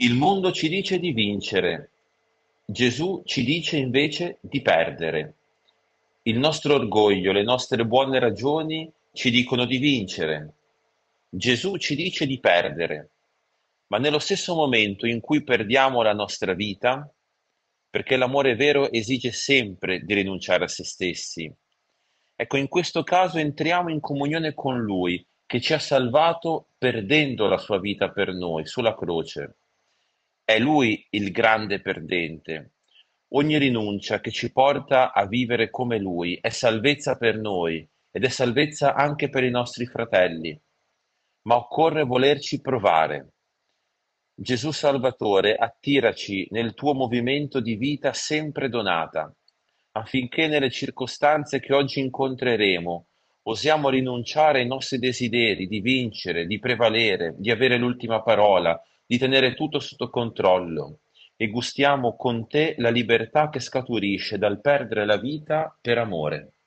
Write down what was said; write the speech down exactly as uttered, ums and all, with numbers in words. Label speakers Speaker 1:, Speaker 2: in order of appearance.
Speaker 1: Il mondo ci dice di vincere, Gesù ci dice invece di perdere. Il nostro orgoglio, le nostre buone ragioni ci dicono di vincere. Gesù ci dice di perdere. Ma nello stesso momento in cui perdiamo la nostra vita, perché l'amore vero esige sempre di rinunciare a se stessi, ecco, in questo caso entriamo in comunione con Lui, che ci ha salvato perdendo la sua vita per noi sulla croce. È Lui il grande perdente. Ogni rinuncia che ci porta a vivere come Lui è salvezza per noi ed è salvezza anche per i nostri fratelli, ma occorre volerci provare. Gesù Salvatore, attiraci nel tuo movimento di vita sempre donata, affinché nelle circostanze che oggi incontreremo osiamo rinunciare ai nostri desideri di vincere, di prevalere, di avere l'ultima parola, di tenere tutto sotto controllo e gustiamo con te la libertà che scaturisce dal perdere la vita per amore.